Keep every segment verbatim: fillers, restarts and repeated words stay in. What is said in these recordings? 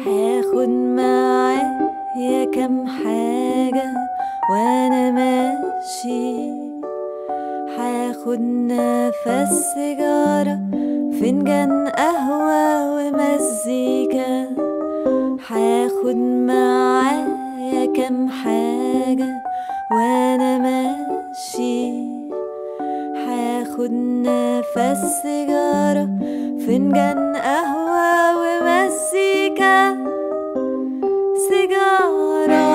هاخد معايا كام حاجة وانا ماشي، هاخد نفس سيجارة، فنجان قهوة ومزيكا. هاخد معايا كام حاجة وانا ماشي، هاخد نفس سيجارة، فنجان قهوة ومزيكا. سيجارة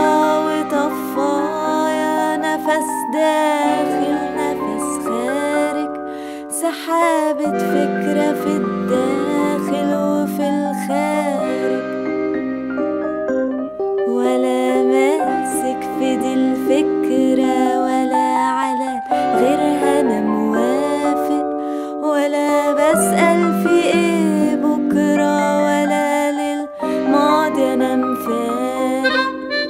وطفايا، نفس داخل نفس خارج، سحابة فكرة في الداخل وفي الخارج، ولا ماسك في دي الفكرة ولا على غيرها أنا موافق، ولا بسأل في ايه بكرة ولا للماضي أنا مفارق.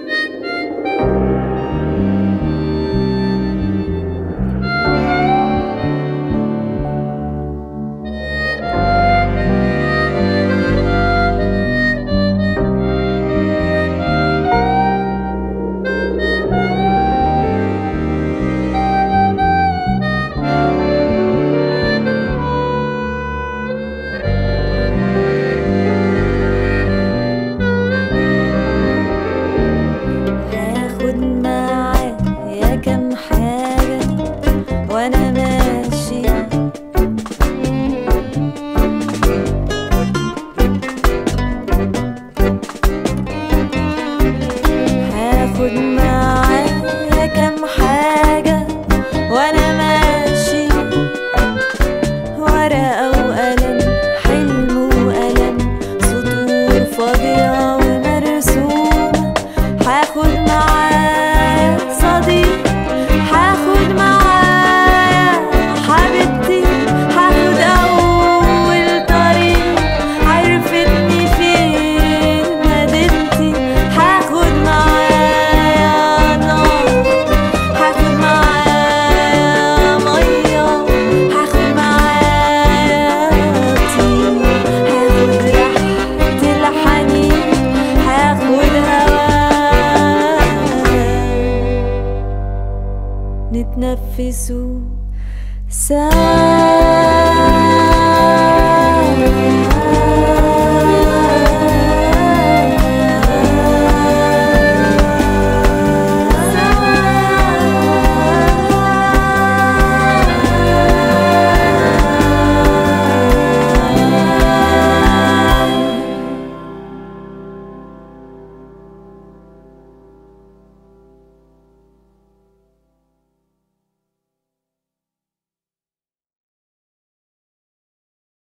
كم حاجة وانا ماشي، هاخد معايا كم حاجة وانا ماشي، ورقة وقلم، حلم وألم، سطور فاضية ومرسومة. هاخد معايا صديق، هاخد معايا حبيبتي، هاخد أول طريق عرفتني فين مدينتي. هاخد معايا نار، هاخد معايا مية، هاخد معايا طين، هاخد ريحة الحنين، هاخد هوا نتنفسوا سوا.